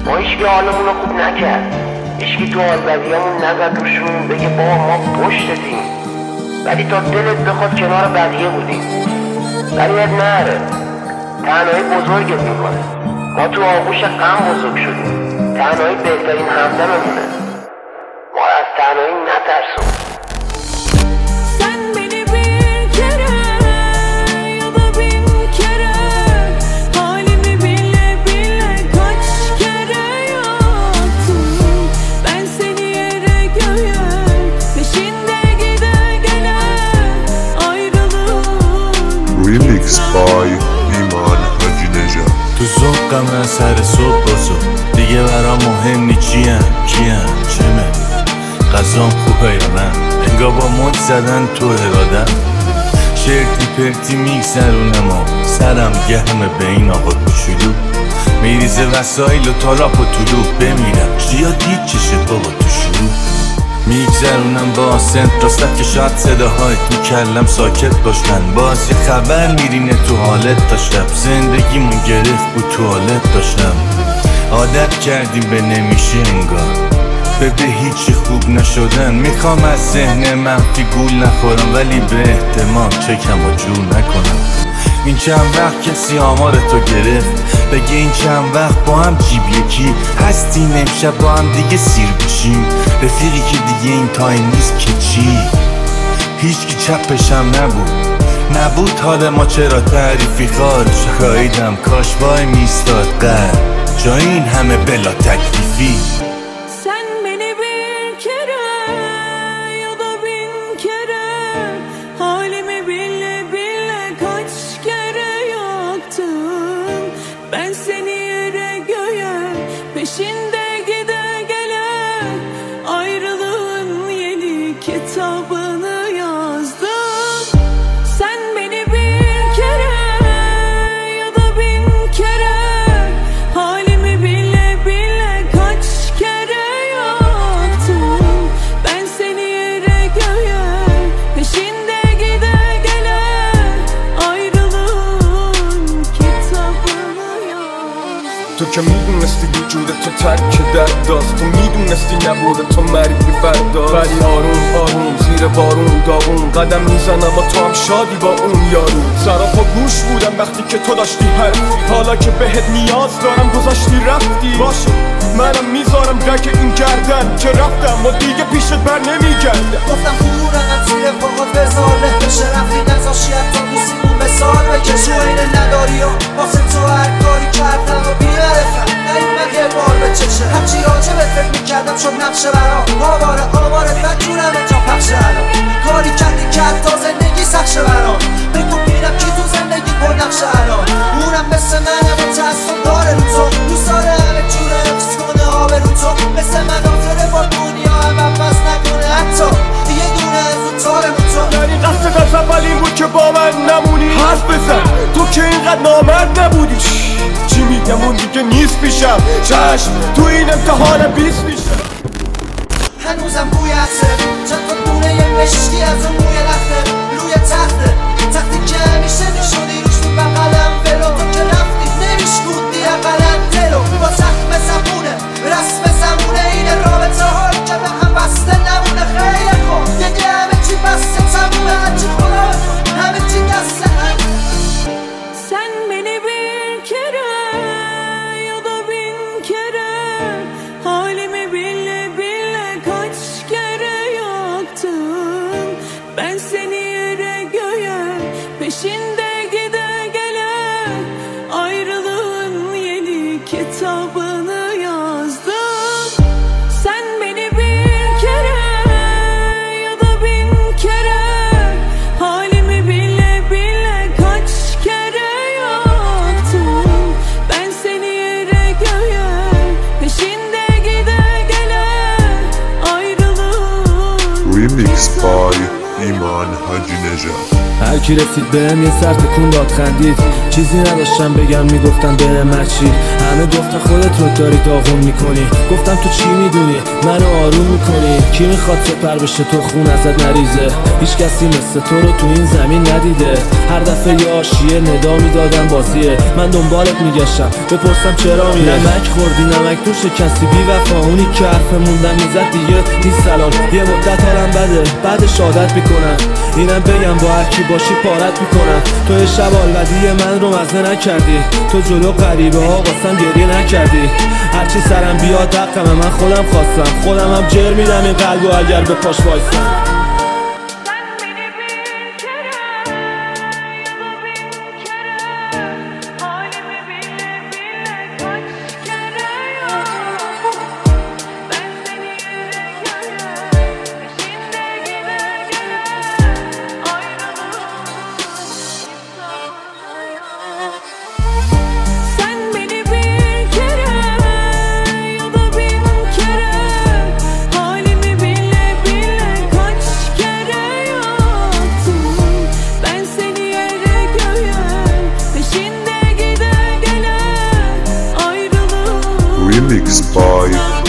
ما هیچکی حالمون رو خوب نکرد، هیچکی تو حال بدیامون نزد روشون بگه بابا ما پشتتیم، ولی تا دلت بخواد کنار بقیه بودیم. ولی اب نره، تنهایی بزرگت میکنه. ما تو آغوش غم بزرگ شدیم، تنهایی بهترین همدممونه. ما از تنهایی نترسون. Remix by ایمان حاجی نژاد. تو ذوقم سر صبح بازو دیگه برام مهم نی کیم چمه غذام خوبه یا نه، انگار با مچ زدن تو ارادم. شرطی پرتی میگذرونم و سرم گرمه به این آقا کوچولو، میریزه وسایل و تالاپ و طلوع بمیرم زیاد دید چشه بابا تو شروع. میگذرونم با سنت راستت که شاید صداهای تو کلم ساکت باشن، باز یه خبر میرینه تو حالت تا شب. زندگیمون گرفت بود توالت داشتم، عادت کردیم به نمیشه انگار به هیچی خوب نشدن. میخوام از ذهن منفی گول نخورم ولی به احتمال چکم و جور نکنم. این چند وقت کسی آمار تو گرفت بگه این چند وقت با هم جیب یکی هستیم، امشب با هم دیگه سیر بشیم. رفیقی که دیگه این تایم نیست که چی، هیچکی چپشم نبود حال ما چرا تعریفی خارش خواهیدم کاش وای میستاد قرد جا این همه بلا تکلیفی. Ben seni yere göğe peşinde gide gele ayrılığın yeni kitabını yazdım. Sen beni bir kere ya da bin kere halimi bile bile kaç kere yaktın. Ben seni yere göğe peşinde gide gele ayrılığın kitabını. تو که میدونستی وجودت تو ترک درداست، تو میدونستی نبوده تو مرگی فرداست، ولی آروم زیر بارون داغون قدم میزنم و تو هم شادی با اون یارو. سراپا گوش بودم وقتی که تو داشتی حرفی، حالا که بهت نیاز دارم گذاشتی رفتی. باشه منم میذارم رگ این گردن که رفتم و دیگه پیشت بر نمیگردم. گفتم خورونم زیر پاهات بذار له بشه، رفتی نذاشی حتی دوستیمون مثال بکش. تو اینه نداری و واسه تو هر کاری کردم و بیرفم نیومد یه بار به چشه. همچی راجع به فکر میکردم شد نقشه برام آواره بدجونم تا پخشه الان. کاری کردی که حتی زندگی سخشه برام، بگو میرم کی تو زندگی پر نقشه الان. اونم مثل منه و تصم داره رو تو، دوست داره همه جوره حفظ کنه آب رو تو. مثل من آخره با دنیا هم بس نکنه حتی یه دونه از اون تاره رو تو. یعنی قصدت از اول این بود که با من نمونی؟ حرف بزن تو که اینقدر نامرد نبودی. چی میگم اون دیگه نیست پیشم، چشم تو این امتحان 20 میشم. هنوزم بوی عطره، چند تا دونه یه مشکی از اون موی لخته روی تختی که همیشه میشدی روش تو بقلم ولو. تو که رفتی نمیشکوندی اقلم دلو، با زخم زبونه رسم زمونه اینه رابطه ها که به هم بسته نمونه. خیلی خوب دیگه همه چی بسته تمومه، هرچی خدا همه چی دسته هم. Sen beni bir kere ya da bin kere halimi bile bile kaç kere yaktın. Ben seni yere göğe peşinde gide gele ayrılığın yeni kitabını yazdım. Sen beni bir kere ya da bin kere halimi bile bile kaç kere yaktın. Ben seni yere göğe peşinde gide gele ayrılığın. Remix by ایمان حاجی نژاد. هرکی رسید بهم یه سر تکون داد خندید چیزی نداشتم بگم میگفتن بهم چی همه گفتن خودت رو داری داغون میکنی گفتم تو چی میدونی منو آروم میکنی کی میخواد سپر بشه تو خون ازت نریزه هیچ کسی مثل تو رو تو این زمین ندیده هر دفعه یه آشیه ندا میدادم بازیه من دنبالت میگشتم بپرسم چرا میره نمک خوردی نمک تو شکستی بی وفا اونی که حرف موندم میزد دیگه نیست الان یه مدت حالم بده بعدش عادت میکنم اینم بگم با هر کی باشی پارت میکنم تو یه شب آلودی من رو مزه نکردی تو جلو غریبه ها واسم گریه نکردی هرچی سرم بیاد حقمه من خودم خواستم خودم هم جر میدم این قلبو اگر به پاش وایسم Remixed by